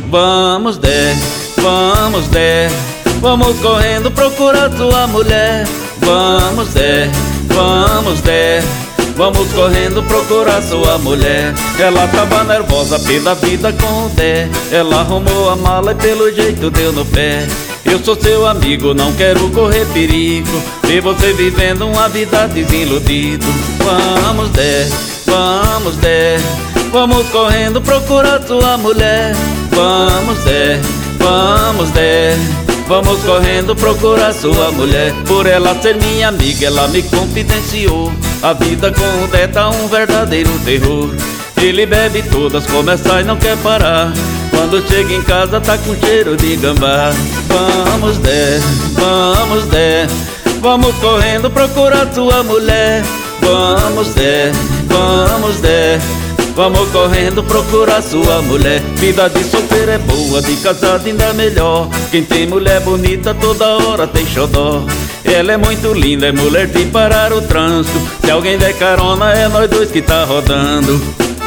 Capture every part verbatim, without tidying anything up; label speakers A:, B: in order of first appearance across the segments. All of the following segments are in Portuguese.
A: Vamos der, vamos der, vamos correndo procurar sua mulher. Vamos der, vamos der, vamos correndo procurar sua mulher. Ela tava nervosa pela vida com o Dé. Ela arrumou a mala e pelo jeito deu no pé. Eu sou seu amigo, não quero correr perigo, ver você vivendo uma vida desiludido. Vamos der, vamos der, vamos correndo procurar sua mulher. Vamos der, vamos der, vamos correndo procurar sua mulher. Por ela ser minha amiga, ela me confidenciou. A vida com o Dé tá um verdadeiro terror. Ele bebe todas, começa e não quer parar. Quando chega em casa tá com cheiro de gambá. Vamos der, vamos der, vamos correndo procurar sua mulher. Vamos der, vamos der, vamos correndo procurar sua mulher. Vida de solteiro é boa, de casado ainda é melhor. Quem tem mulher bonita toda hora tem xodó. Ela é muito linda, é mulher de parar o trânsito. Se alguém der carona é nós dois que tá rodando.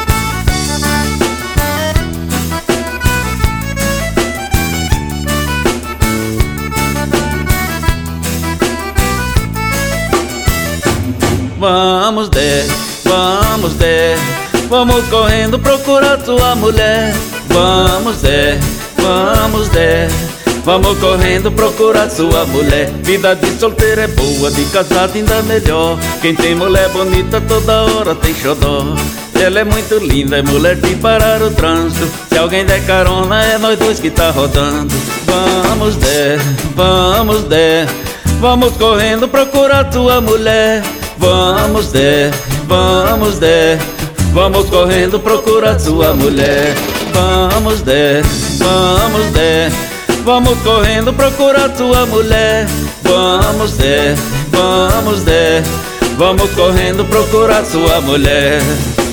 A: Vamos der, vamos der, vamos correndo procurar sua mulher. Vamos der, vamos der, vamos correndo procurar sua mulher. Vida de solteiro é boa, de casado ainda melhor. Quem tem mulher bonita toda hora tem xodó. Ela é muito linda, é mulher de parar o trânsito. Se alguém der carona é nós dois que tá rodando. Vamos der, vamos der, vamos correndo procurar sua mulher. Vamos der, vamos der, vamos correndo procurar sua mulher. Vamos der, vamos der, vamos correndo procurar sua mulher. Vamos der, vamos der, vamos correndo procurar sua mulher.